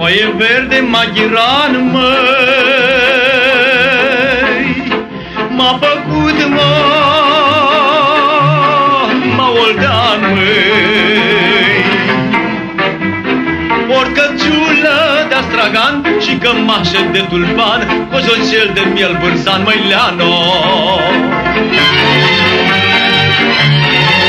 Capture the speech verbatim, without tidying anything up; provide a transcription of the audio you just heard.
Foaie verde, maghiran, măi, m-a făcut, mă, mă oltean, măi. Porcăciulă de-astragan și cămașă de tulpan, cojoțel de miel bârsan, măi, Leano.